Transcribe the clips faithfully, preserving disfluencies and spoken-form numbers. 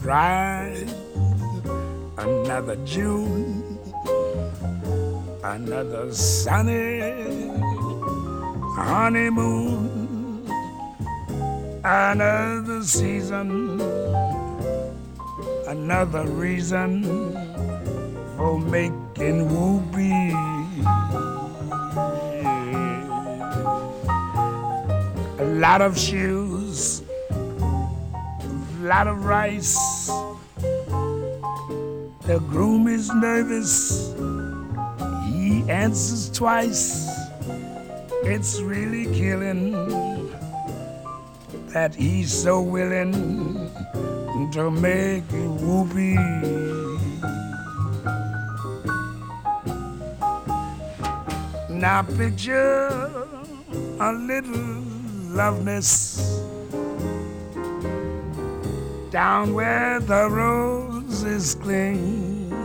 stride. Another June, another sunny honeymoon, another season, another reason for making whoopee. A lot of shoes, a lot of rice. The groom is nervous, he answers twice. It's really killing that he's so willing to make it whoopee. Now picture a little loveness down where the roses cling.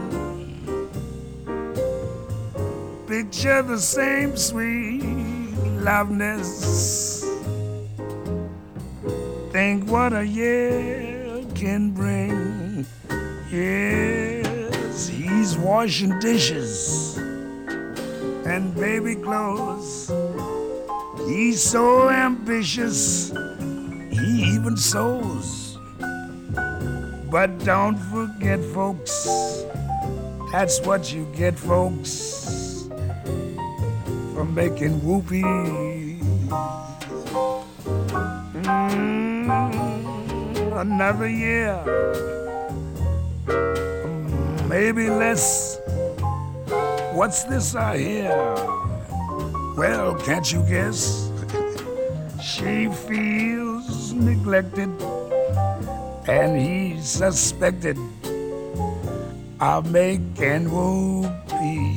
Picture the same sweet loveness. Think what a year can bring. Yes, he's washing dishes and baby clothes. He's so ambitious, he even sews. But don't forget, folks, that's what you get, folks, for making whoopee. Mm, another year, maybe less. What's this I hear? Well, can't you guess? She feels neglected, and he's suspected of making whoopee.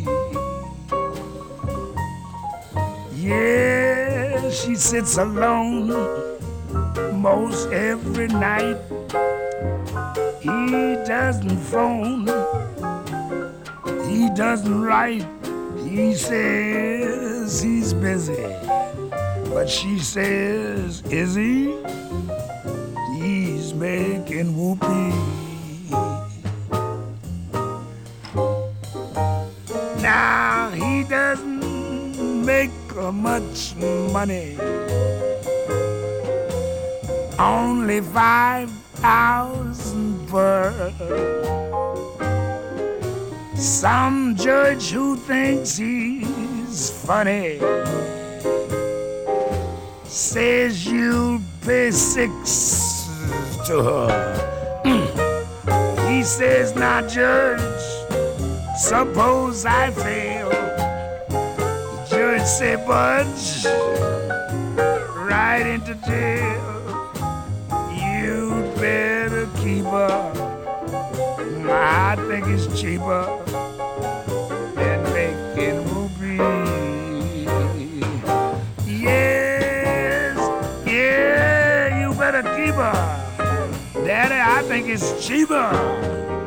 Yeah, she sits alone most every night. He doesn't phone, he doesn't write. He says he's busy, but she says, is he? He's making whoopee. Now he doesn't make much money, only five thousand per. Some judge who thinks he's funny says you'll pay six to her. He says, now judge, suppose I fail. The judge say, budge right into jail. You'd better keep her. I think it's cheaper than making whoopee. Yes, yeah, you better keep her. Daddy, I think it's cheaper